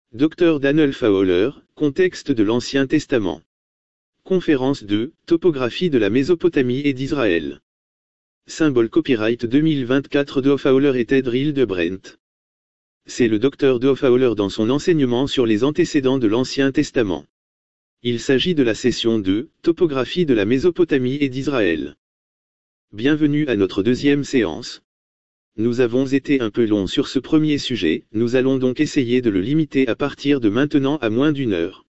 Dr Daniel Fowler, Contexte de l'Ancien Testament. Conférence 2, Topographie de la Mésopotamie et d'Israël. Symbole copyright 2024 de Fowler et Ted Reel de Brent. C'est le Dr de Fowler dans son enseignement sur les antécédents de l'Ancien Testament. Il s'agit de la session 2, Topographie de la Mésopotamie et d'Israël. Bienvenue à notre deuxième séance. Nous avons été un peu longs sur ce premier sujet, nous allons donc essayer de le limiter à partir de maintenant à moins d'une heure.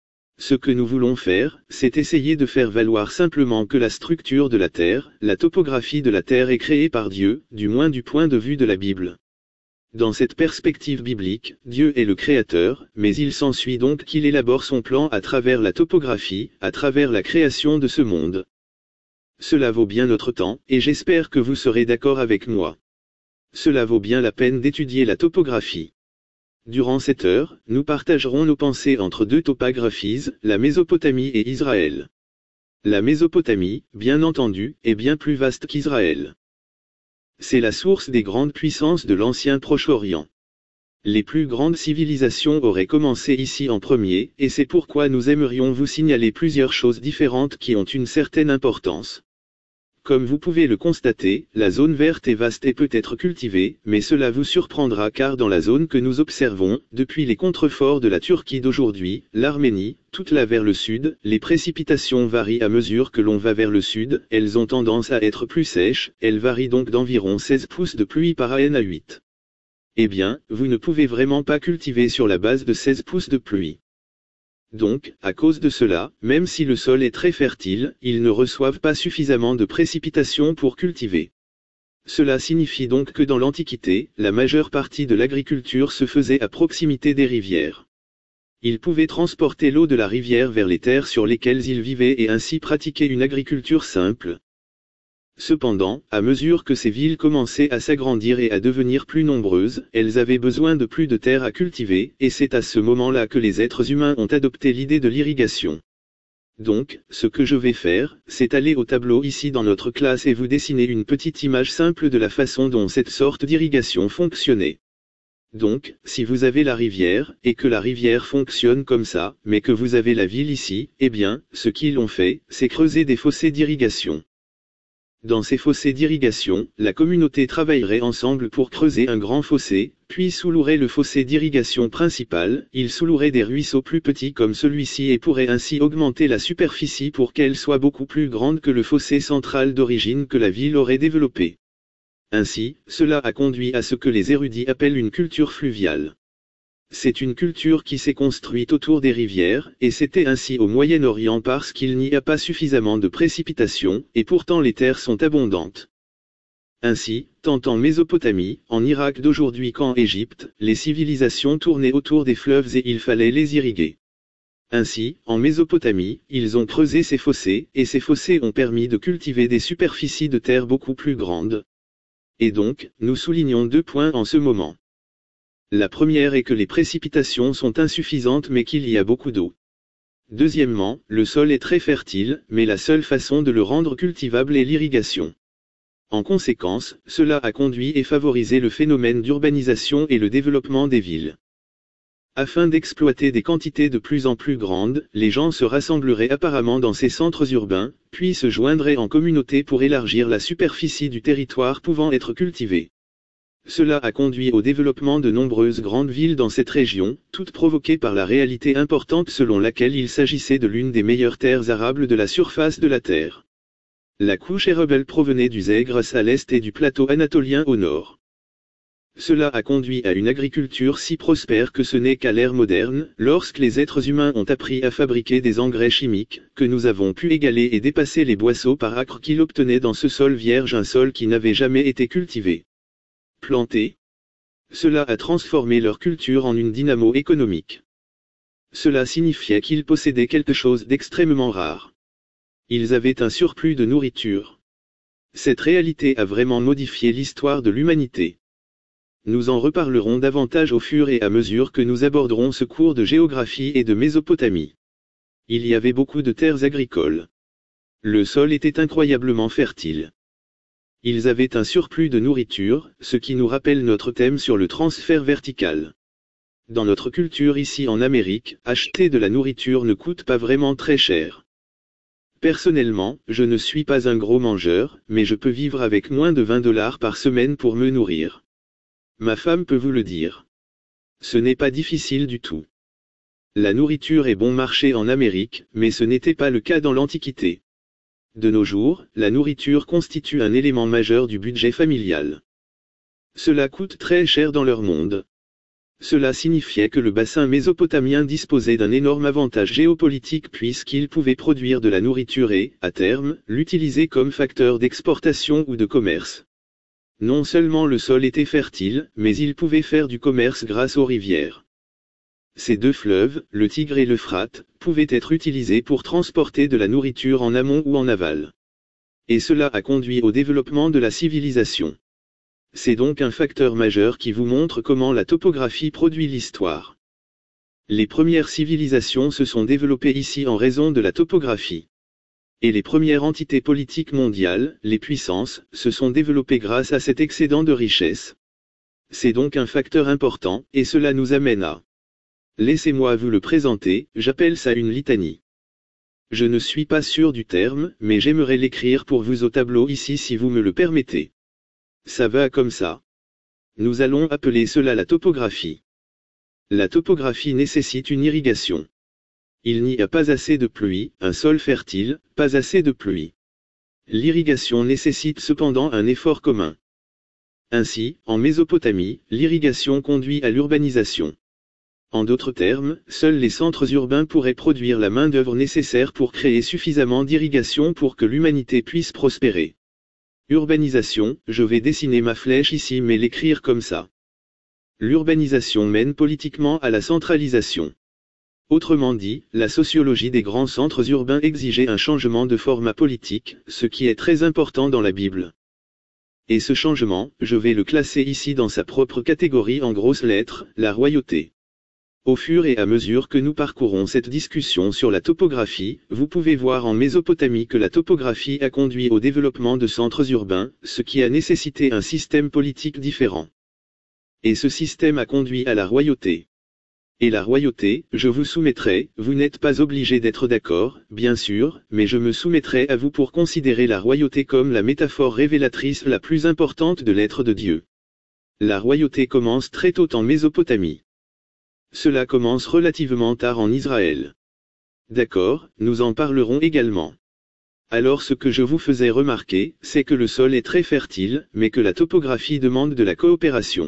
Ce que nous voulons faire, c'est essayer de faire valoir simplement que la structure de la Terre, la topographie de la Terre est créée par Dieu, du moins du point de vue de la Bible. Dans cette perspective biblique, Dieu est le Créateur, mais il s'ensuit donc qu'il élabore son plan à travers la topographie, à travers la création de ce monde. Cela vaut bien notre temps, et j'espère que vous serez d'accord avec moi. Cela vaut bien la peine d'étudier la topographie. Durant cette heure, nous partagerons nos pensées entre deux topographies, la Mésopotamie et Israël. La Mésopotamie, bien entendu, est bien plus vaste qu'Israël. C'est la source des grandes puissances de l'ancien Proche-Orient. Les plus grandes civilisations auraient commencé ici en premier, et c'est pourquoi nous aimerions vous signaler plusieurs choses différentes qui ont une certaine importance. Comme vous pouvez le constater, la zone verte est vaste et peut être cultivée, mais cela vous surprendra car dans la zone que nous observons, depuis les contreforts de la Turquie d'aujourd'hui, l'Arménie, toute là vers le sud, les précipitations varient à mesure que l'on va vers le sud, elles ont tendance à être plus sèches, elles varient donc d'environ 16 pouces de pluie par an à 8. Eh bien, vous ne pouvez vraiment pas cultiver sur la base de 16 pouces de pluie. Donc, à cause de cela, même si le sol est très fertile, ils ne reçoivent pas suffisamment de précipitations pour cultiver. Cela signifie donc que dans l'Antiquité, la majeure partie de l'agriculture se faisait à proximité des rivières. Ils pouvaient transporter l'eau de la rivière vers les terres sur lesquelles ils vivaient et ainsi pratiquer une agriculture simple. Cependant, à mesure que ces villes commençaient à s'agrandir et à devenir plus nombreuses, elles avaient besoin de plus de terre à cultiver, et c'est à ce moment-là que les êtres humains ont adopté l'idée de l'irrigation. Donc, ce que je vais faire, c'est aller au tableau ici dans notre classe et vous dessiner une petite image simple de la façon dont cette sorte d'irrigation fonctionnait. Donc, si vous avez la rivière, et que la rivière fonctionne comme ça, mais que vous avez la ville ici, eh bien, ce qu'ils ont fait, c'est creuser des fossés d'irrigation. Dans ces fossés d'irrigation, la communauté travaillerait ensemble pour creuser un grand fossé, puis sous-louerait le fossé d'irrigation principal, il sous-louerait des ruisseaux plus petits comme celui-ci et pourrait ainsi augmenter la superficie pour qu'elle soit beaucoup plus grande que le fossé central d'origine que la ville aurait développé. Ainsi, cela a conduit à ce que les érudits appellent une culture fluviale. C'est une culture qui s'est construite autour des rivières, et c'était ainsi au Moyen-Orient parce qu'il n'y a pas suffisamment de précipitations, et pourtant les terres sont abondantes. Ainsi, tant en Mésopotamie, en Irak d'aujourd'hui qu'en Égypte, les civilisations tournaient autour des fleuves et il fallait les irriguer. Ainsi, en Mésopotamie, ils ont creusé ces fossés, et ces fossés ont permis de cultiver des superficies de terre beaucoup plus grandes. Et donc, nous soulignons deux points en ce moment. La première est que les précipitations sont insuffisantes mais qu'il y a beaucoup d'eau. Deuxièmement, le sol est très fertile, mais la seule façon de le rendre cultivable est l'irrigation. En conséquence, cela a conduit et favorisé le phénomène d'urbanisation et le développement des villes. Afin d'exploiter des quantités de plus en plus grandes, les gens se rassembleraient apparemment dans ces centres urbains, puis se joindraient en communauté pour élargir la superficie du territoire pouvant être cultivé. Cela a conduit au développement de nombreuses grandes villes dans cette région, toutes provoquées par la réalité importante selon laquelle il s'agissait de l'une des meilleures terres arables de la surface de la Terre. La couche érable provenait du Zagros à l'est et du plateau anatolien au nord. Cela a conduit à une agriculture si prospère que ce n'est qu'à l'ère moderne, lorsque les êtres humains ont appris à fabriquer des engrais chimiques, que nous avons pu égaler et dépasser les boisseaux par acre qu'ils obtenaient dans ce sol vierge, un sol qui n'avait jamais été cultivé. Plantés. Cela a transformé leur culture en une dynamo économique. Cela signifiait qu'ils possédaient quelque chose d'extrêmement rare. Ils avaient un surplus de nourriture. Cette réalité a vraiment modifié l'histoire de l'humanité. Nous en reparlerons davantage au fur et à mesure que nous aborderons ce cours de géographie et de Mésopotamie. Il y avait beaucoup de terres agricoles. Le sol était incroyablement fertile. Ils avaient un surplus de nourriture, ce qui nous rappelle notre thème sur le transfert vertical. Dans notre culture ici en Amérique, acheter de la nourriture ne coûte pas vraiment très cher. Personnellement, je ne suis pas un gros mangeur, mais je peux vivre avec moins de $20 par semaine pour me nourrir. Ma femme peut vous le dire. Ce n'est pas difficile du tout. La nourriture est bon marché en Amérique, mais ce n'était pas le cas dans l'Antiquité. De nos jours, la nourriture constitue un élément majeur du budget familial. Cela coûte très cher dans leur monde. Cela signifiait que le bassin mésopotamien disposait d'un énorme avantage géopolitique puisqu'il pouvait produire de la nourriture et, à terme, l'utiliser comme facteur d'exportation ou de commerce. Non seulement le sol était fertile, mais il pouvait faire du commerce grâce aux rivières. Ces deux fleuves, le Tigre et l'Euphrate, pouvaient être utilisés pour transporter de la nourriture en amont ou en aval. Et cela a conduit au développement de la civilisation. C'est donc un facteur majeur qui vous montre comment la topographie produit l'histoire. Les premières civilisations se sont développées ici en raison de la topographie. Et les premières entités politiques mondiales, les puissances, se sont développées grâce à cet excédent de richesse. C'est donc un facteur important, et cela nous amène à... Laissez-moi vous le présenter, j'appelle ça une litanie. Je ne suis pas sûr du terme, mais j'aimerais l'écrire pour vous au tableau ici si vous me le permettez. Ça va comme ça. Nous allons appeler cela la topographie. La topographie nécessite une irrigation. Il n'y a pas assez de pluie, un sol fertile, pas assez de pluie. L'irrigation nécessite cependant un effort commun. Ainsi, en Mésopotamie, l'irrigation conduit à l'urbanisation. En d'autres termes, seuls les centres urbains pourraient produire la main-d'œuvre nécessaire pour créer suffisamment d'irrigation pour que l'humanité puisse prospérer. Urbanisation, je vais dessiner ma flèche ici mais l'écrire comme ça. L'urbanisation mène politiquement à la centralisation. Autrement dit, la sociologie des grands centres urbains exigeait un changement de format politique, ce qui est très important dans la Bible. Et ce changement, je vais le classer ici dans sa propre catégorie en grosses lettres, la royauté. Au fur et à mesure que nous parcourons cette discussion sur la topographie, vous pouvez voir en Mésopotamie que la topographie a conduit au développement de centres urbains, ce qui a nécessité un système politique différent. Et ce système a conduit à la royauté. Et la royauté, je vous soumettrai, vous n'êtes pas obligé d'être d'accord, bien sûr, mais je me soumettrai à vous pour considérer la royauté comme la métaphore révélatrice la plus importante de l'être de Dieu. La royauté commence très tôt en Mésopotamie. Cela commence relativement tard en Israël. D'accord, nous en parlerons également. Alors ce que je vous faisais remarquer, c'est que le sol est très fertile, mais que la topographie demande de la coopération.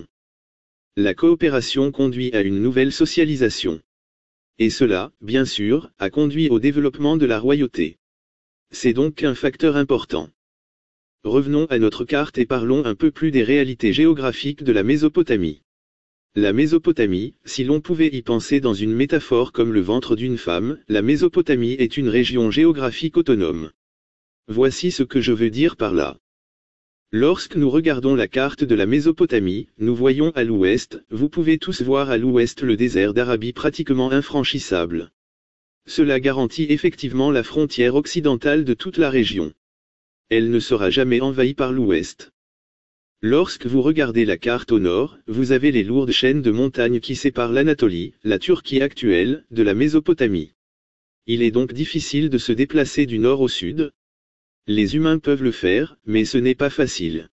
La coopération conduit à une nouvelle socialisation. Et cela, bien sûr, a conduit au développement de la royauté. C'est donc un facteur important. Revenons à notre carte et parlons un peu plus des réalités géographiques de la Mésopotamie. La Mésopotamie, si l'on pouvait y penser dans une métaphore comme le ventre d'une femme, la Mésopotamie est une région géographique autonome. Voici ce que je veux dire par là. Lorsque nous regardons la carte de la Mésopotamie, nous voyons à l'ouest, vous pouvez tous voir à l'ouest le désert d'Arabie pratiquement infranchissable. Cela garantit effectivement la frontière occidentale de toute la région. Elle ne sera jamais envahie par l'ouest. Lorsque vous regardez la carte au nord, vous avez les lourdes chaînes de montagnes qui séparent l'Anatolie, la Turquie actuelle, de la Mésopotamie. Il est donc difficile de se déplacer du nord au sud. Les humains peuvent le faire, mais ce n'est pas facile.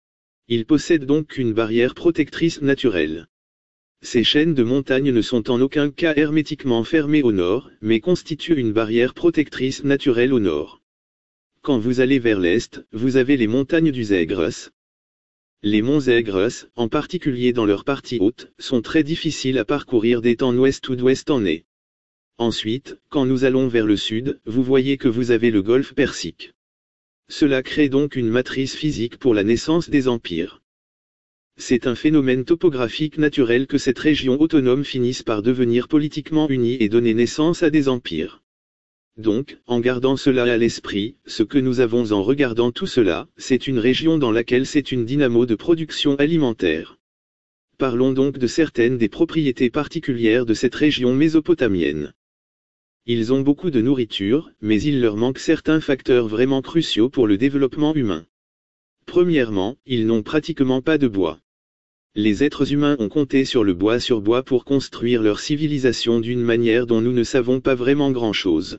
Ils possèdent donc une barrière protectrice naturelle. Ces chaînes de montagnes ne sont en aucun cas hermétiquement fermées au nord, mais constituent une barrière protectrice naturelle au nord. Quand vous allez vers l'est, vous avez les montagnes du Zagros. Les monts Zagros, en particulier dans leur partie haute, sont très difficiles à parcourir d'étant ouest ou d'ouest en est. Ensuite, quand nous allons vers le sud, vous voyez que vous avez le golfe Persique. Cela crée donc une matrice physique pour la naissance des empires. C'est un phénomène topographique naturel que cette région autonome finisse par devenir politiquement unie et donner naissance à des empires. Donc, en gardant cela à l'esprit, ce que nous avons en regardant tout cela, c'est une région dans laquelle c'est une dynamo de production alimentaire. Parlons donc de certaines des propriétés particulières de cette région mésopotamienne. Ils ont beaucoup de nourriture, mais il leur manque certains facteurs vraiment cruciaux pour le développement humain. Premièrement, ils n'ont pratiquement pas de bois. Les êtres humains ont compté sur le bois sur bois pour construire leur civilisation d'une manière dont nous ne savons pas vraiment grand-chose.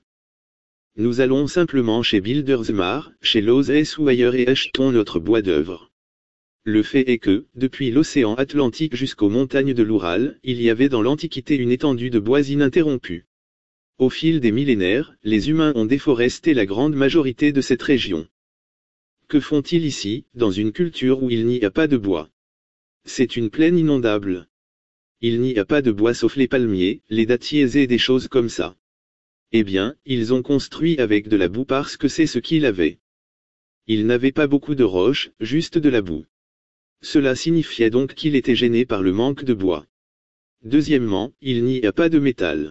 Nous allons simplement chez Buildersmart, chez Lowe's ou ailleurs et achetons notre bois d'œuvre. Le fait est que, depuis l'océan Atlantique jusqu'aux montagnes de l'Oural, il y avait dans l'Antiquité une étendue de bois ininterrompue. Au fil des millénaires, les humains ont déforesté la grande majorité de cette région. Que font-ils ici, dans une culture où il n'y a pas de bois? C'est une plaine inondable. Il n'y a pas de bois sauf les palmiers, les dattiers et des choses comme ça. Eh bien, ils ont construit avec de la boue parce que c'est ce qu'il avait. Ils n'avaient pas beaucoup de roches, juste de la boue. Cela signifiait donc qu'il était gêné par le manque de bois. Deuxièmement, il n'y a pas de métal.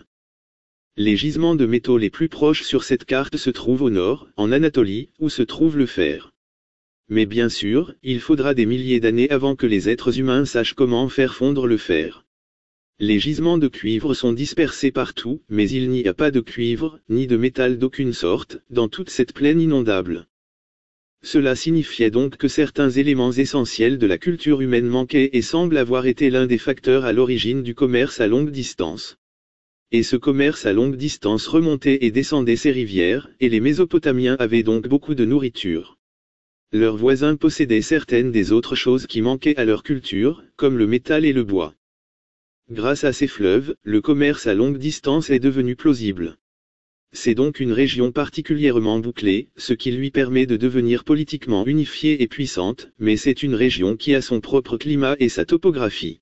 Les gisements de métaux les plus proches sur cette carte se trouvent au nord, en Anatolie, où se trouve le fer. Mais bien sûr, il faudra des milliers d'années avant que les êtres humains sachent comment faire fondre le fer. Les gisements de cuivre sont dispersés partout, mais il n'y a pas de cuivre, ni de métal d'aucune sorte, dans toute cette plaine inondable. Cela signifiait donc que certains éléments essentiels de la culture humaine manquaient et semblent avoir été l'un des facteurs à l'origine du commerce à longue distance. Et ce commerce à longue distance remontait et descendait ces rivières, et les Mésopotamiens avaient donc beaucoup de nourriture. Leurs voisins possédaient certaines des autres choses qui manquaient à leur culture, comme le métal et le bois. Grâce à ces fleuves, le commerce à longue distance est devenu plausible. C'est donc une région particulièrement bouclée, ce qui lui permet de devenir politiquement unifiée et puissante, mais c'est une région qui a son propre climat et sa topographie.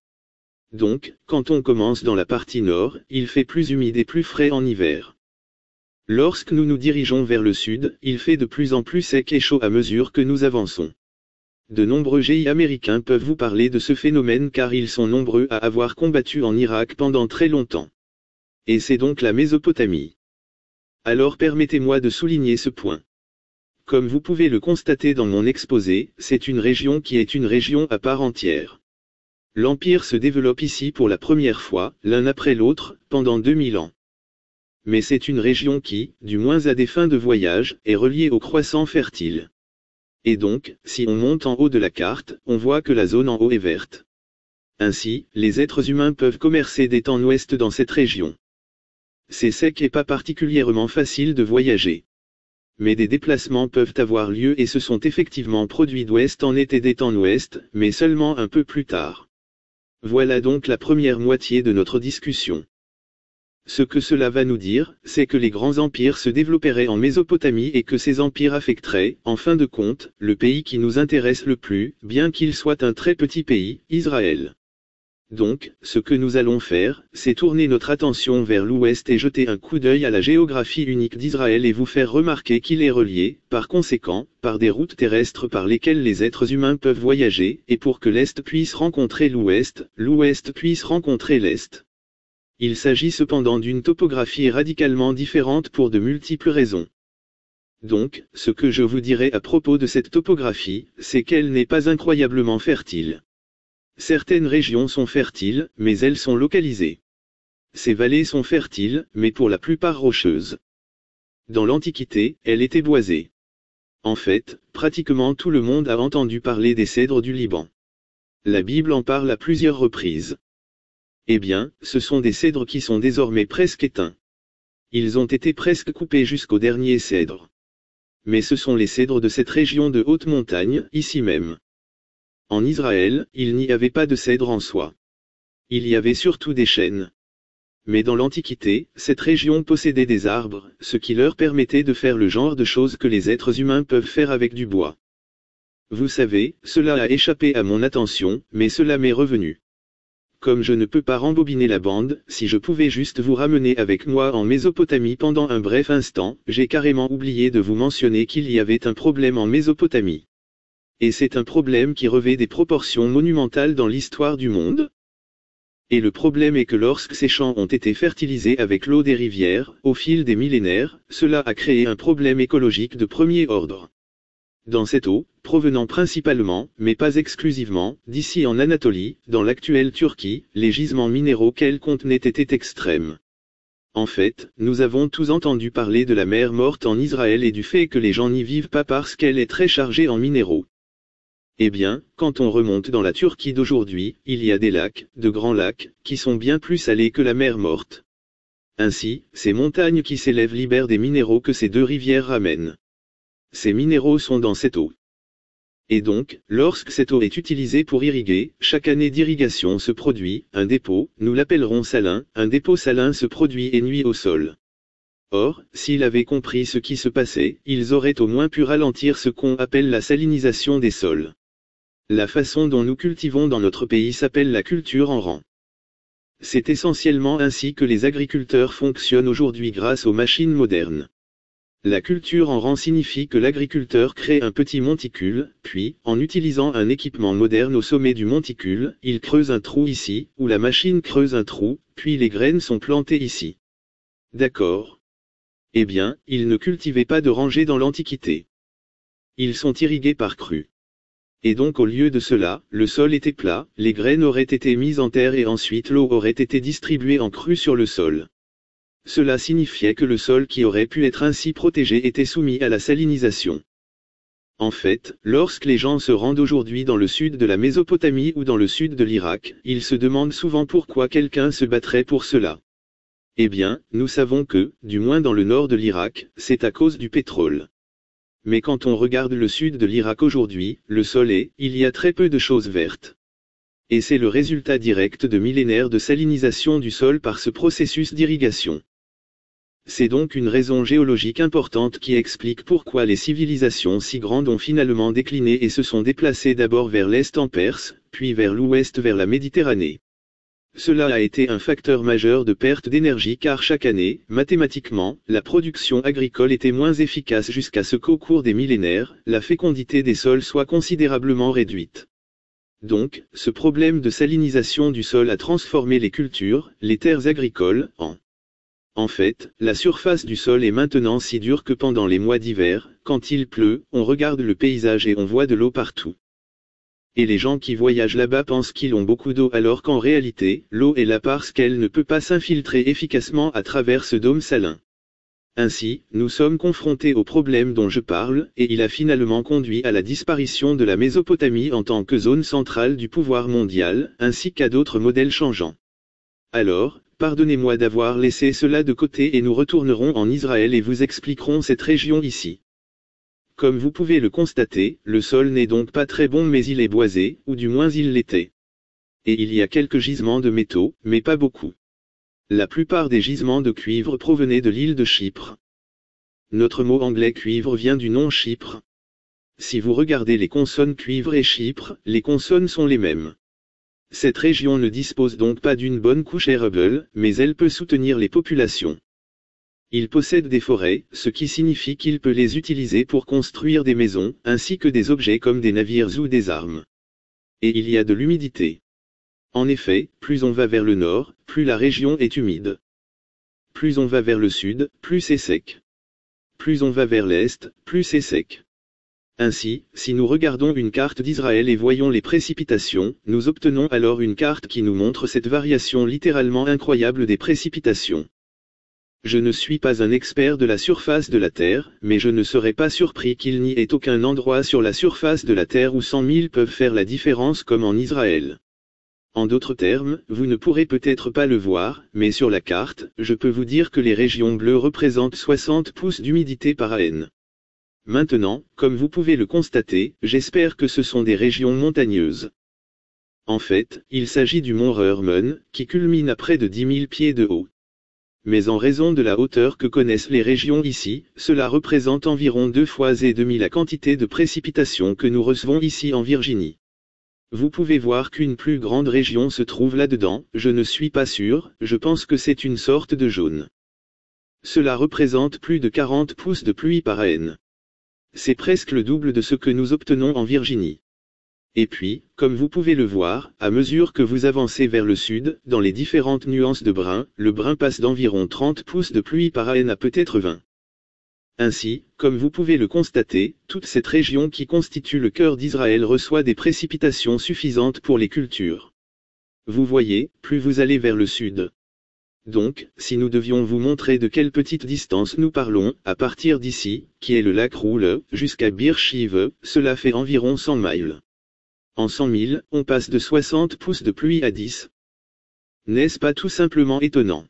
Donc, quand on commence dans la partie nord, il fait plus humide et plus frais en hiver. Lorsque nous nous dirigeons vers le sud, il fait de plus en plus sec et chaud à mesure que nous avançons. De nombreux GI américains peuvent vous parler de ce phénomène car ils sont nombreux à avoir combattu en Irak pendant très longtemps. Et c'est donc la Mésopotamie. Alors permettez-moi de souligner ce point. Comme vous pouvez le constater dans mon exposé, c'est une région qui est une région à part entière. L'Empire se développe ici pour la première fois, l'un après l'autre, pendant 2000 ans. Mais c'est une région qui, du moins à des fins de voyage, est reliée au croissant fertile. Et donc, si on monte en haut de la carte, on voit que la zone en haut est verte. Ainsi, les êtres humains peuvent commercer des temps ouest dans cette région. C'est sec et pas particulièrement facile de voyager. Mais des déplacements peuvent avoir lieu et se sont effectivement produits d'ouest en été des temps ouest, mais seulement un peu plus tard. Voilà donc la première moitié de notre discussion. Ce que cela va nous dire, c'est que les grands empires se développeraient en Mésopotamie et que ces empires affecteraient, en fin de compte, le pays qui nous intéresse le plus, bien qu'il soit un très petit pays, Israël. Donc, ce que nous allons faire, c'est tourner notre attention vers l'ouest et jeter un coup d'œil à la géographie unique d'Israël et vous faire remarquer qu'il est relié, par conséquent, par des routes terrestres par lesquelles les êtres humains peuvent voyager, et pour que l'Est puisse rencontrer l'Ouest, l'Ouest puisse rencontrer l'Est. Il s'agit cependant d'une topographie radicalement différente pour de multiples raisons. Donc, ce que je vous dirai à propos de cette topographie, c'est qu'elle n'est pas incroyablement fertile. Certaines régions sont fertiles, mais elles sont localisées. Ces vallées sont fertiles, mais pour la plupart rocheuses. Dans l'Antiquité, elles étaient boisées. En fait, pratiquement tout le monde a entendu parler des cèdres du Liban. La Bible en parle à plusieurs reprises. Eh bien, ce sont des cèdres qui sont désormais presque éteints. Ils ont été presque coupés jusqu'au dernier cèdre. Mais ce sont les cèdres de cette région de haute montagne, ici même. En Israël, il n'y avait pas de cèdre en soi. Il y avait surtout des chênes. Mais dans l'Antiquité, cette région possédait des arbres, ce qui leur permettait de faire le genre de choses que les êtres humains peuvent faire avec du bois. Vous savez, cela a échappé à mon attention, mais cela m'est revenu. Comme je ne peux pas rembobiner la bande, si je pouvais juste vous ramener avec moi en Mésopotamie pendant un bref instant, j'ai carrément oublié de vous mentionner qu'il y avait un problème en Mésopotamie. Et c'est un problème qui revêt des proportions monumentales dans l'histoire du monde. Et le problème est que lorsque ces champs ont été fertilisés avec l'eau des rivières, au fil des millénaires, cela a créé un problème écologique de premier ordre. Dans cette eau, provenant principalement, mais pas exclusivement, d'ici en Anatolie, dans l'actuelle Turquie, les gisements minéraux qu'elle contenait étaient extrêmes. En fait, nous avons tous entendu parler de la mer morte en Israël et du fait que les gens n'y vivent pas parce qu'elle est très chargée en minéraux. Eh bien, quand on remonte dans la Turquie d'aujourd'hui, il y a des lacs, de grands lacs, qui sont bien plus salés que la mer Morte. Ainsi, ces montagnes qui s'élèvent libèrent des minéraux que ces deux rivières ramènent. Ces minéraux sont dans cette eau. Et donc, lorsque cette eau est utilisée pour irriguer, chaque année d'irrigation se produit un dépôt, nous l'appellerons salin, un dépôt salin se produit et nuit au sol. Or, s'ils avaient compris ce qui se passait, ils auraient au moins pu ralentir ce qu'on appelle la salinisation des sols. La façon dont nous cultivons dans notre pays s'appelle la culture en rang. C'est essentiellement ainsi que les agriculteurs fonctionnent aujourd'hui grâce aux machines modernes. La culture en rang signifie que l'agriculteur crée un petit monticule, puis, en utilisant un équipement moderne au sommet du monticule, il creuse un trou ici, ou la machine creuse un trou, puis les graines sont plantées ici. D'accord. Eh bien, ils ne cultivaient pas de rangées dans l'Antiquité. Ils sont irrigués par crue. Et donc au lieu de cela, le sol était plat, les graines auraient été mises en terre et ensuite l'eau aurait été distribuée en crue sur le sol. Cela signifiait que le sol qui aurait pu être ainsi protégé était soumis à la salinisation. En fait, lorsque les gens se rendent aujourd'hui dans le sud de la Mésopotamie ou dans le sud de l'Irak, ils se demandent souvent pourquoi quelqu'un se battrait pour cela. Eh bien, nous savons que, du moins dans le nord de l'Irak, c'est à cause du pétrole. Mais quand on regarde le sud de l'Irak aujourd'hui, le sol il y a très peu de choses vertes. Et c'est le résultat direct de millénaires de salinisation du sol par ce processus d'irrigation. C'est donc une raison géologique importante qui explique pourquoi les civilisations si grandes ont finalement décliné et se sont déplacées d'abord vers l'est en Perse, puis vers l'ouest vers la Méditerranée. Cela a été un facteur majeur de perte d'énergie car chaque année, mathématiquement, la production agricole était moins efficace jusqu'à ce qu'au cours des millénaires, la fécondité des sols soit considérablement réduite. Donc, ce problème de salinisation du sol a transformé les cultures, les terres agricoles, En fait, la surface du sol est maintenant si dure que pendant les mois d'hiver, quand il pleut, on regarde le paysage et on voit de l'eau partout. Et les gens qui voyagent là-bas pensent qu'ils ont beaucoup d'eau alors qu'en réalité, l'eau est là parce qu'elle ne peut pas s'infiltrer efficacement à travers ce dôme salin. Ainsi, nous sommes confrontés au problème dont je parle, et il a finalement conduit à la disparition de la Mésopotamie en tant que zone centrale du pouvoir mondial, ainsi qu'à d'autres modèles changeants. Alors, pardonnez-moi d'avoir laissé cela de côté et nous retournerons en Israël et vous expliquerons cette région ici. Comme vous pouvez le constater, le sol n'est donc pas très bon mais il est boisé, ou du moins il l'était. Et il y a quelques gisements de métaux, mais pas beaucoup. La plupart des gisements de cuivre provenaient de l'île de Chypre. Notre mot anglais cuivre vient du nom Chypre. Si vous regardez les consonnes cuivre et Chypre, les consonnes sont les mêmes. Cette région ne dispose donc pas d'une bonne couche arable, mais elle peut soutenir les populations. Il possède des forêts, ce qui signifie qu'il peut les utiliser pour construire des maisons, ainsi que des objets comme des navires ou des armes. Et il y a de l'humidité. En effet, plus on va vers le nord, plus la région est humide. Plus on va vers le sud, plus c'est sec. Plus on va vers l'est, plus c'est sec. Ainsi, si nous regardons une carte d'Israël et voyons les précipitations, nous obtenons alors une carte qui nous montre cette variation littéralement incroyable des précipitations. Je ne suis pas un expert de la surface de la Terre, mais je ne serais pas surpris qu'il n'y ait aucun endroit sur la surface de la Terre où 100 000 peuvent faire la différence comme en Israël. En d'autres termes, vous ne pourrez peut-être pas le voir, mais sur la carte, je peux vous dire que les régions bleues représentent 60 pouces d'humidité par an. Maintenant, comme vous pouvez le constater, j'espère que ce sont des régions montagneuses. En fait, il s'agit du mont Hermon, qui culmine à près de 10 000 pieds de haut. Mais en raison de la hauteur que connaissent les régions ici, cela représente environ 2 fois et demi la quantité de précipitations que nous recevons ici en Virginie. Vous pouvez voir qu'une plus grande région se trouve là-dedans, je ne suis pas sûr, je pense que c'est une sorte de jaune. Cela représente plus de 40 pouces de pluie par an. C'est presque le double de ce que nous obtenons en Virginie. Et puis, comme vous pouvez le voir, à mesure que vous avancez vers le sud, dans les différentes nuances de brun, le brun passe d'environ 30 pouces de pluie par an à peut-être 20. Ainsi, comme vous pouvez le constater, toute cette région qui constitue le cœur d'Israël reçoit des précipitations suffisantes pour les cultures. Vous voyez, plus vous allez vers le sud. Donc, si nous devions vous montrer de quelle petite distance nous parlons, à partir d'ici, qui est le lac Roule, jusqu'à Bir Shiv, cela fait environ 100 miles. En 100 000, on passe de 60 pouces de pluie à 10. N'est-ce pas tout simplement étonnant?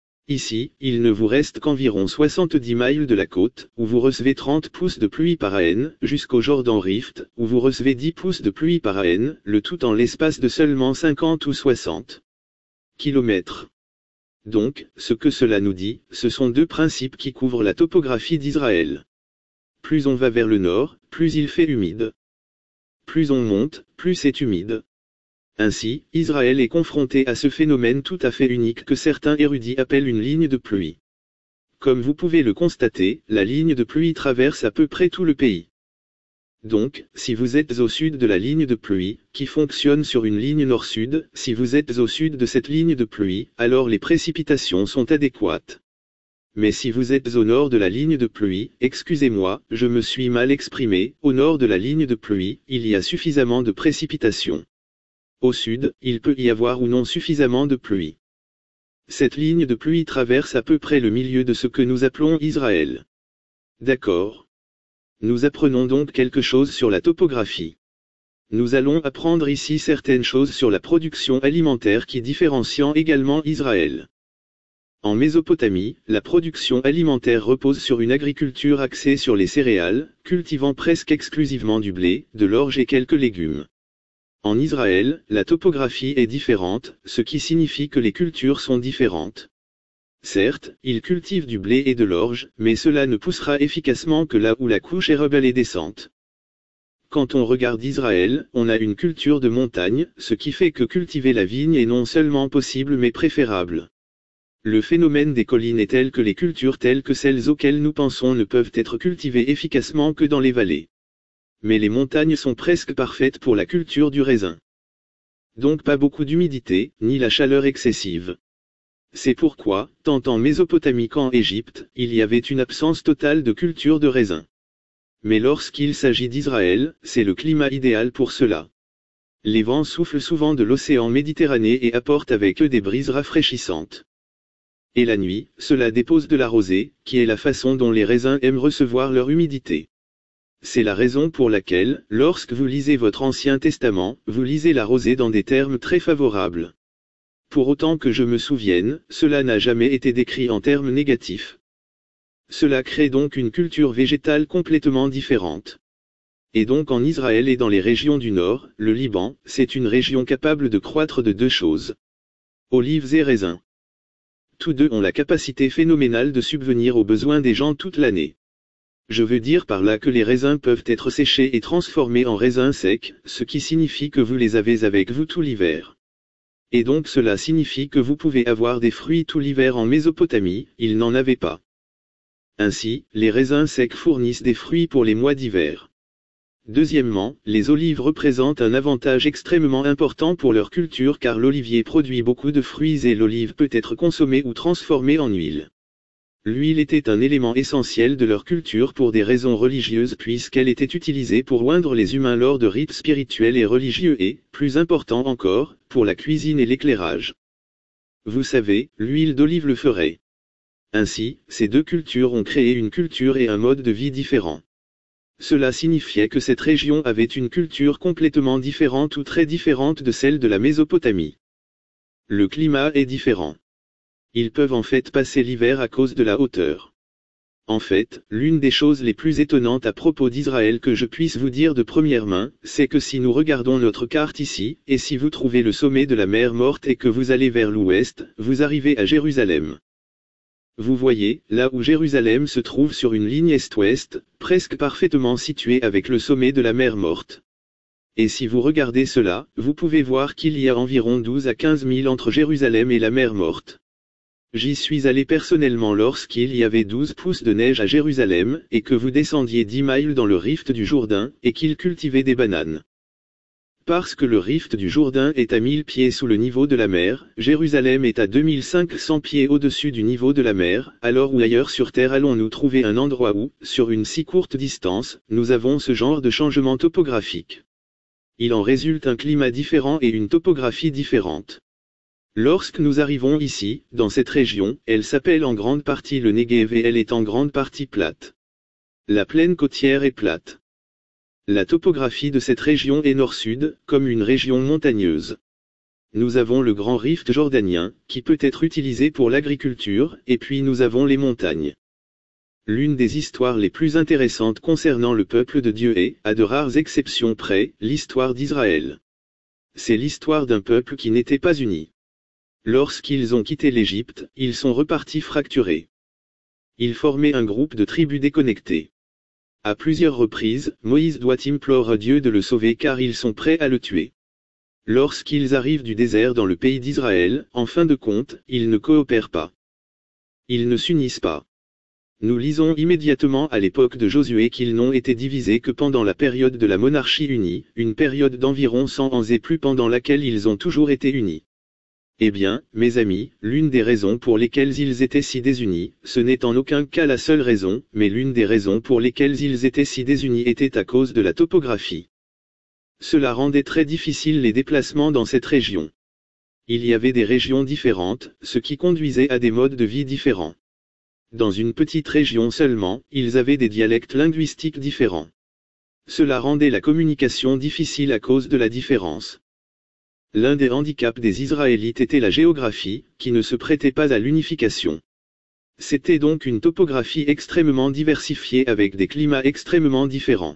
Ici, il ne vous reste qu'environ 70 miles de la côte, où vous recevez 30 pouces de pluie par AN, jusqu'au Jordan Rift, où vous recevez 10 pouces de pluie par AN, le tout en l'espace de seulement 50 ou 60 kilomètres. Donc, ce que cela nous dit, ce sont deux principes qui couvrent la topographie d'Israël. Plus on va vers le nord, plus il fait humide. Plus on monte, plus c'est humide. Ainsi, Israël est confronté à ce phénomène tout à fait unique que certains érudits appellent une ligne de pluie. Comme vous pouvez le constater, la ligne de pluie traverse à peu près tout le pays. Donc, si vous êtes au sud de la ligne de pluie, qui fonctionne sur une ligne nord-sud, si vous êtes au sud de cette ligne de pluie, alors les précipitations sont adéquates. Mais si vous êtes au nord de la ligne de pluie, excusez-moi, je me suis mal exprimé, au nord de la ligne de pluie, il y a suffisamment de précipitations. Au sud, il peut y avoir ou non suffisamment de pluie. Cette ligne de pluie traverse à peu près le milieu de ce que nous appelons Israël. D'accord. Nous apprenons donc quelque chose sur la topographie. Nous allons apprendre ici certaines choses sur la production alimentaire qui différencient également Israël. En Mésopotamie, la production alimentaire repose sur une agriculture axée sur les céréales, cultivant presque exclusivement du blé, de l'orge et quelques légumes. En Israël, la topographie est différente, ce qui signifie que les cultures sont différentes. Certes, ils cultivent du blé et de l'orge, mais cela ne poussera efficacement que là où la couche érable est descente. Quand on regarde Israël, on a une culture de montagne, ce qui fait que cultiver la vigne est non seulement possible mais préférable. Le phénomène des collines est tel que les cultures telles que celles auxquelles nous pensons ne peuvent être cultivées efficacement que dans les vallées. Mais les montagnes sont presque parfaites pour la culture du raisin. Donc pas beaucoup d'humidité, ni la chaleur excessive. C'est pourquoi, tant en Mésopotamie qu'en Égypte, il y avait une absence totale de culture de raisin. Mais lorsqu'il s'agit d'Israël, c'est le climat idéal pour cela. Les vents soufflent souvent de l'océan Méditerranée et apportent avec eux des brises rafraîchissantes. Et la nuit, cela dépose de la rosée, qui est la façon dont les raisins aiment recevoir leur humidité. C'est la raison pour laquelle, lorsque vous lisez votre Ancien Testament, vous lisez la rosée dans des termes très favorables. Pour autant que je me souvienne, cela n'a jamais été décrit en termes négatifs. Cela crée donc une culture végétale complètement différente. Et donc en Israël et dans les régions du Nord, le Liban, c'est une région capable de croître de deux choses. Olives et raisins. Tous deux ont la capacité phénoménale de subvenir aux besoins des gens toute l'année. Je veux dire par là que les raisins peuvent être séchés et transformés en raisins secs, ce qui signifie que vous les avez avec vous tout l'hiver. Et donc cela signifie que vous pouvez avoir des fruits tout l'hiver en Mésopotamie, ils n'en avaient pas. Ainsi, les raisins secs fournissent des fruits pour les mois d'hiver. Deuxièmement, les olives représentent un avantage extrêmement important pour leur culture car l'olivier produit beaucoup de fruits et l'olive peut être consommée ou transformée en huile. L'huile était un élément essentiel de leur culture pour des raisons religieuses puisqu'elle était utilisée pour oindre les humains lors de rites spirituels et religieux et, plus important encore, pour la cuisine et l'éclairage. Vous savez, l'huile d'olive le ferait. Ainsi, ces deux cultures ont créé une culture et un mode de vie différents. Cela signifiait que cette région avait une culture complètement différente ou très différente de celle de la Mésopotamie. Le climat est différent. Ils peuvent en fait passer l'hiver à cause de la hauteur. En fait, l'une des choses les plus étonnantes à propos d'Israël que je puisse vous dire de première main, c'est que si nous regardons notre carte ici, et si vous trouvez le sommet de la mer Morte et que vous allez vers l'ouest, vous arrivez à Jérusalem. Vous voyez, là où Jérusalem se trouve sur une ligne est-ouest, presque parfaitement située avec le sommet de la mer Morte. Et si vous regardez cela, vous pouvez voir qu'il y a environ 12 à 15 000 entre Jérusalem et la mer Morte. J'y suis allé personnellement lorsqu'il y avait 12 pouces de neige à Jérusalem, et que vous descendiez 10 miles dans le rift du Jourdain, et qu'ils cultivaient des bananes. Parce que le rift du Jourdain est à 1000 pieds sous le niveau de la mer, Jérusalem est à 2500 pieds au-dessus du niveau de la mer, alors où ailleurs sur Terre allons-nous trouver un endroit où, sur une si courte distance, nous avons ce genre de changement topographique. Il en résulte un climat différent et une topographie différente. Lorsque nous arrivons ici, dans cette région, elle s'appelle en grande partie le Negev et elle est en grande partie plate. La plaine côtière est plate. La topographie de cette région est nord-sud, comme une région montagneuse. Nous avons le grand rift jordanien, qui peut être utilisé pour l'agriculture, et puis nous avons les montagnes. L'une des histoires les plus intéressantes concernant le peuple de Dieu est, à de rares exceptions près, l'histoire d'Israël. C'est l'histoire d'un peuple qui n'était pas uni. Lorsqu'ils ont quitté l'Égypte, ils sont repartis fracturés. Ils formaient un groupe de tribus déconnectées. À plusieurs reprises, Moïse doit implorer à Dieu de le sauver car ils sont prêts à le tuer. Lorsqu'ils arrivent du désert dans le pays d'Israël, en fin de compte, ils ne coopèrent pas. Ils ne s'unissent pas. Nous lisons immédiatement à l'époque de Josué qu'ils n'ont été divisés que pendant la période de la monarchie unie, une période d'environ 100 ans et plus pendant laquelle ils ont toujours été unis. Eh bien, mes amis, l'une des raisons pour lesquelles ils étaient si désunis, ce n'est en aucun cas la seule raison, mais l'une des raisons pour lesquelles ils étaient si désunis était à cause de la topographie. Cela rendait très difficile les déplacements dans cette région. Il y avait des régions différentes, ce qui conduisait à des modes de vie différents. Dans une petite région seulement, ils avaient des dialectes linguistiques différents. Cela rendait la communication difficile à cause de la différence. L'un des handicaps des Israélites était la géographie, qui ne se prêtait pas à l'unification. C'était donc une topographie extrêmement diversifiée avec des climats extrêmement différents.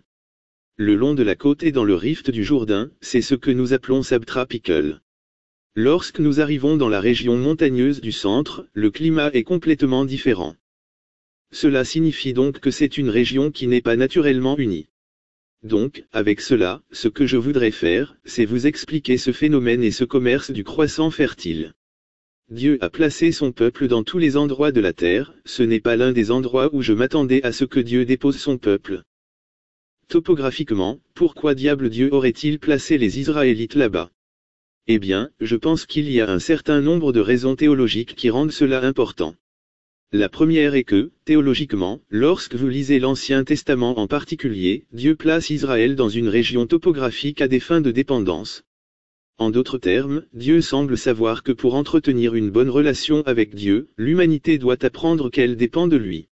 Le long de la côte et dans le rift du Jourdain, c'est ce que nous appelons subtropical. Lorsque nous arrivons dans la région montagneuse du centre, le climat est complètement différent. Cela signifie donc que c'est une région qui n'est pas naturellement unie. Donc, avec cela, ce que je voudrais faire, c'est vous expliquer ce phénomène et ce commerce du croissant fertile. Dieu a placé son peuple dans tous les endroits de la terre, ce n'est pas l'un des endroits où je m'attendais à ce que Dieu dépose son peuple. Topographiquement, pourquoi diable Dieu aurait-il placé les Israélites là-bas? Eh bien, je pense qu'il y a un certain nombre de raisons théologiques qui rendent cela important. La première est que, théologiquement, lorsque vous lisez l'Ancien Testament en particulier, Dieu place Israël dans une région topographique à des fins de dépendance. En d'autres termes, Dieu semble savoir que pour entretenir une bonne relation avec Dieu, l'humanité doit apprendre qu'elle dépend de lui.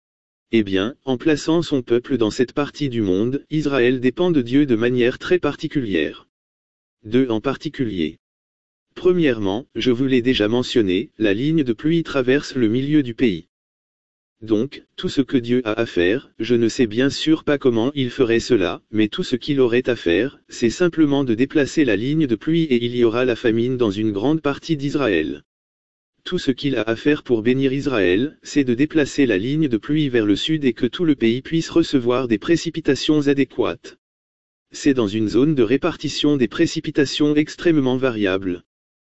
Eh bien, en plaçant son peuple dans cette partie du monde, Israël dépend de Dieu de manière très particulière. Deux en particulier. Premièrement, je vous l'ai déjà mentionné, la ligne de pluie traverse le milieu du pays. Donc, tout ce que Dieu a à faire, je ne sais bien sûr pas comment il ferait cela, mais tout ce qu'il aurait à faire, c'est simplement de déplacer la ligne de pluie et il y aura la famine dans une grande partie d'Israël. Tout ce qu'il a à faire pour bénir Israël, c'est de déplacer la ligne de pluie vers le sud et que tout le pays puisse recevoir des précipitations adéquates. C'est dans une zone de répartition des précipitations extrêmement variables.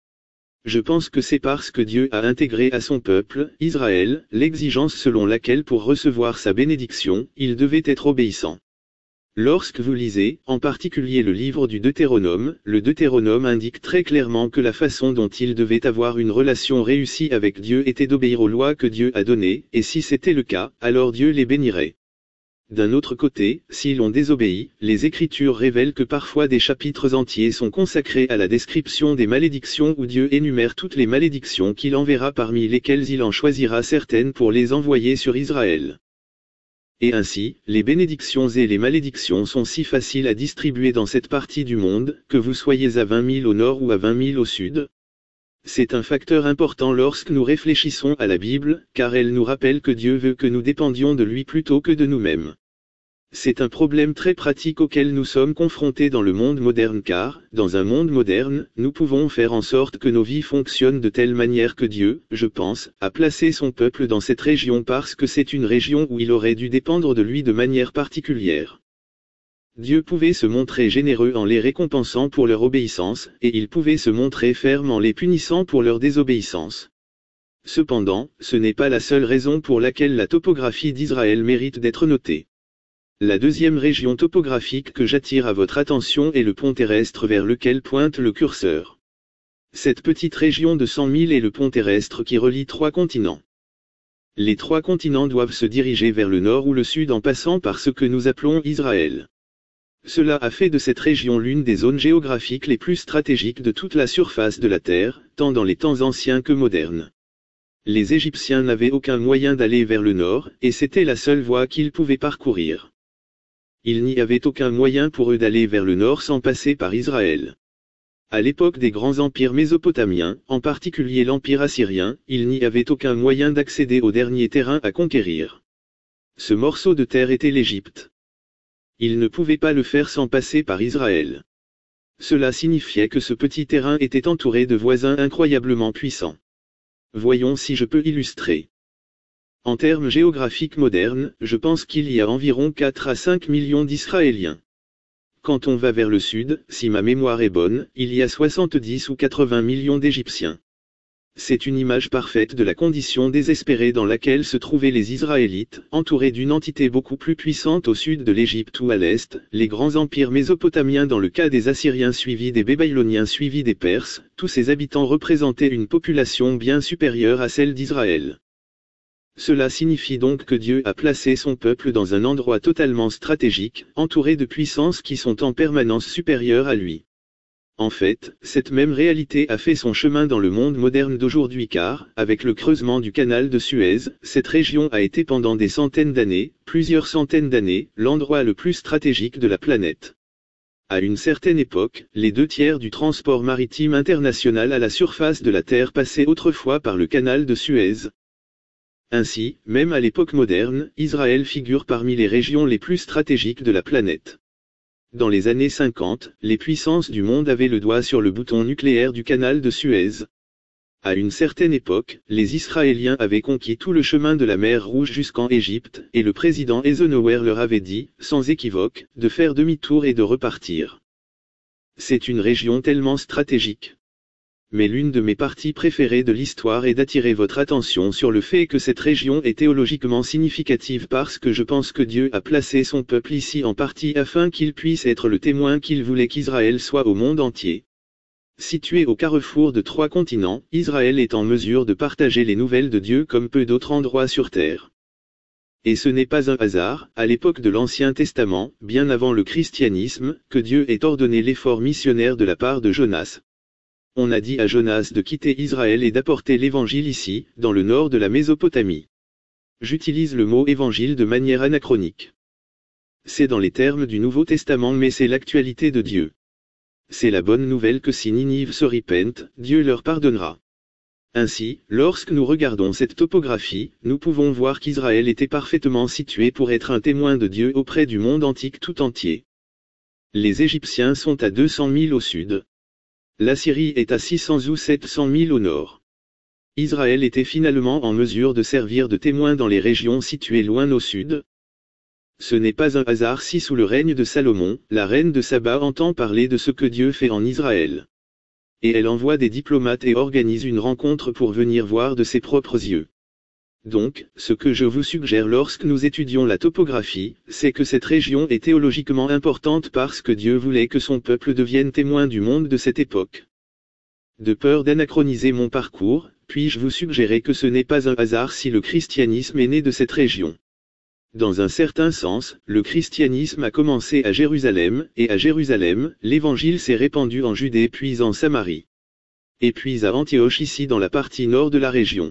Je pense que c'est parce que Dieu a intégré à son peuple, Israël, l'exigence selon laquelle pour recevoir sa bénédiction, il devait être obéissant. Lorsque vous lisez, en particulier le livre du Deutéronome, le Deutéronome indique très clairement que la façon dont il devait avoir une relation réussie avec Dieu était d'obéir aux lois que Dieu a données, et si c'était le cas, alors Dieu les bénirait. D'un autre côté, si l'on désobéit, les Écritures révèlent que parfois des chapitres entiers sont consacrés à la description des malédictions où Dieu énumère toutes les malédictions qu'il enverra parmi lesquelles il en choisira certaines pour les envoyer sur Israël. Et ainsi, les bénédictions et les malédictions sont si faciles à distribuer dans cette partie du monde, que vous soyez à 20 000 au nord ou à 20 000 au sud. C'est un facteur important lorsque nous réfléchissons à la Bible, car elle nous rappelle que Dieu veut que nous dépendions de lui plutôt que de nous-mêmes. C'est un problème très pratique auquel nous sommes confrontés dans le monde moderne car, dans un monde moderne, nous pouvons faire en sorte que nos vies fonctionnent de telle manière que Dieu, je pense, a placé son peuple dans cette région parce que c'est une région où il aurait dû dépendre de lui de manière particulière. Dieu pouvait se montrer généreux en les récompensant pour leur obéissance, et il pouvait se montrer ferme en les punissant pour leur désobéissance. Cependant, ce n'est pas la seule raison pour laquelle la topographie d'Israël mérite d'être notée. La deuxième région topographique que j'attire à votre attention est le pont terrestre vers lequel pointe le curseur. Cette petite région de 100 000 est le pont terrestre qui relie trois continents. Les trois continents doivent se diriger vers le nord ou le sud en passant par ce que nous appelons Israël. Cela a fait de cette région l'une des zones géographiques les plus stratégiques de toute la surface de la Terre, tant dans les temps anciens que modernes. Les Égyptiens n'avaient aucun moyen d'aller vers le nord, et c'était la seule voie qu'ils pouvaient parcourir. Il n'y avait aucun moyen pour eux d'aller vers le nord sans passer par Israël. À l'époque des grands empires mésopotamiens, en particulier l'empire assyrien, il n'y avait aucun moyen d'accéder au dernier terrain à conquérir. Ce morceau de terre était l'Égypte. Ils ne pouvaient pas le faire sans passer par Israël. Cela signifiait que ce petit terrain était entouré de voisins incroyablement puissants. Voyons si je peux illustrer. En termes géographiques modernes, je pense qu'il y a environ 4 à 5 millions d'Israéliens. Quand on va vers le sud, si ma mémoire est bonne, il y a 70 ou 80 millions d'Égyptiens. C'est une image parfaite de la condition désespérée dans laquelle se trouvaient les Israélites, entourés d'une entité beaucoup plus puissante au sud de l'Égypte ou à l'est, les grands empires mésopotamiens dans le cas des Assyriens suivis des Babyloniens suivis des Perses, tous ces habitants représentaient une population bien supérieure à celle d'Israël. Cela signifie donc que Dieu a placé son peuple dans un endroit totalement stratégique, entouré de puissances qui sont en permanence supérieures à lui. En fait, cette même réalité a fait son chemin dans le monde moderne d'aujourd'hui car, avec le creusement du canal de Suez, cette région a été pendant des centaines d'années, plusieurs centaines d'années, l'endroit le plus stratégique de la planète. À une certaine époque, les 2/3 du transport maritime international à la surface de la Terre passait autrefois par le canal de Suez. Ainsi, même à l'époque moderne, Israël figure parmi les régions les plus stratégiques de la planète. Dans les années 50, les puissances du monde avaient le doigt sur le bouton nucléaire du canal de Suez. À une certaine époque, les Israéliens avaient conquis tout le chemin de la mer Rouge jusqu'en Égypte, et le président Eisenhower leur avait dit, sans équivoque, de faire demi-tour et de repartir. C'est une région tellement stratégique. Mais l'une de mes parties préférées de l'histoire est d'attirer votre attention sur le fait que cette région est théologiquement significative parce que je pense que Dieu a placé son peuple ici en partie afin qu'il puisse être le témoin qu'il voulait qu'Israël soit au monde entier. Situé au carrefour de 3 continents, Israël est en mesure de partager les nouvelles de Dieu comme peu d'autres endroits sur terre. Et ce n'est pas un hasard, à l'époque de l'Ancien Testament, bien avant le christianisme, que Dieu ait ordonné l'effort missionnaire de la part de Jonas. On a dit à Jonas de quitter Israël et d'apporter l'évangile ici, dans le nord de la Mésopotamie. J'utilise le mot évangile de manière anachronique. C'est dans les termes du Nouveau Testament mais c'est l'actualité de Dieu. C'est la bonne nouvelle que si Ninive se repent, Dieu leur pardonnera. Ainsi, lorsque nous regardons cette topographie, nous pouvons voir qu'Israël était parfaitement situé pour être un témoin de Dieu auprès du monde antique tout entier. Les Égyptiens sont à 200 000 au sud. L'Assyrie est à 600 ou 700 000 au nord. Israël était finalement en mesure de servir de témoin dans les régions situées loin au sud. Ce n'est pas un hasard si sous le règne de Salomon, la reine de Saba entend parler de ce que Dieu fait en Israël. Et elle envoie des diplomates et organise une rencontre pour venir voir de ses propres yeux. Donc, ce que je vous suggère lorsque nous étudions la topographie, c'est que cette région est théologiquement importante parce que Dieu voulait que son peuple devienne témoin du monde de cette époque. De peur d'anachroniser mon parcours, puis-je vous suggérer que ce n'est pas un hasard si le christianisme est né de cette région. Dans un certain sens, le christianisme a commencé à Jérusalem, et à Jérusalem, l'évangile s'est répandu en Judée puis en Samarie. Et puis à Antioche ici dans la partie nord de la région.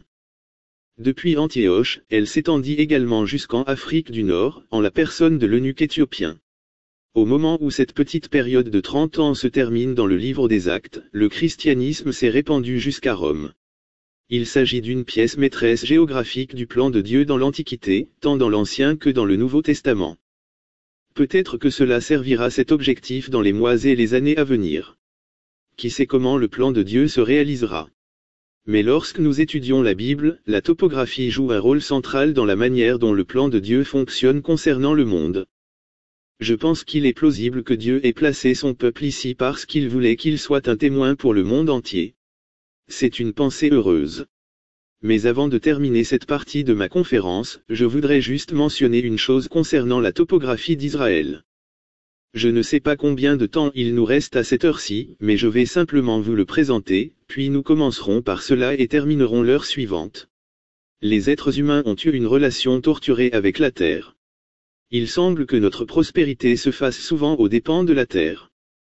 Depuis Antioche, elle s'étendit également jusqu'en Afrique du Nord, en la personne de l'eunuque éthiopien. Au moment où cette petite période de 30 ans se termine dans le livre des Actes, le christianisme s'est répandu jusqu'à Rome. Il s'agit d'une pièce maîtresse géographique du plan de Dieu dans l'Antiquité, tant dans l'Ancien que dans le Nouveau Testament. Peut-être que cela servira cet objectif dans les mois et les années à venir. Qui sait comment le plan de Dieu se réalisera? Mais lorsque nous étudions la Bible, la topographie joue un rôle central dans la manière dont le plan de Dieu fonctionne concernant le monde. Je pense qu'il est plausible que Dieu ait placé son peuple ici parce qu'il voulait qu'il soit un témoin pour le monde entier. C'est une pensée heureuse. Mais avant de terminer cette partie de ma conférence, je voudrais juste mentionner une chose concernant la topographie d'Israël. Je ne sais pas combien de temps il nous reste à cette heure-ci, mais je vais simplement vous le présenter, puis nous commencerons par cela et terminerons l'heure suivante. Les êtres humains ont eu une relation torturée avec la Terre. Il semble que notre prospérité se fasse souvent aux dépens de la Terre.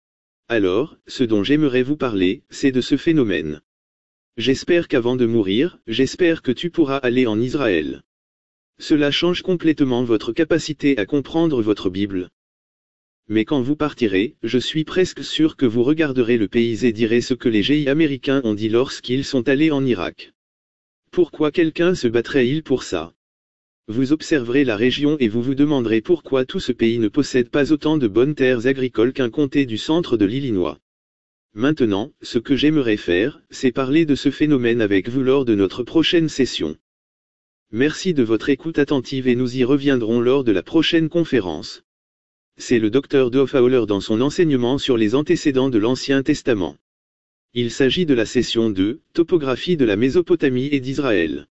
Alors, ce dont j'aimerais vous parler, c'est de ce phénomène. J'espère qu'avant de mourir, j'espère que tu pourras aller en Israël. Cela change complètement votre capacité à comprendre votre Bible. Mais quand vous partirez, je suis presque sûr que vous regarderez le pays et direz ce que les GI américains ont dit lorsqu'ils sont allés en Irak. Pourquoi quelqu'un se battrait-il pour ça? Vous observerez la région et vous vous demanderez pourquoi tout ce pays ne possède pas autant de bonnes terres agricoles qu'un comté du centre de l'Illinois. Maintenant, ce que j'aimerais faire, c'est parler de ce phénomène avec vous lors de notre prochaine session. Merci de votre écoute attentive et nous y reviendrons lors de la prochaine conférence. C'est le Dr. Hofauler dans son enseignement sur les antécédents de l'Ancien Testament. Il s'agit de la session 2, Topographie de la Mésopotamie et d'Israël.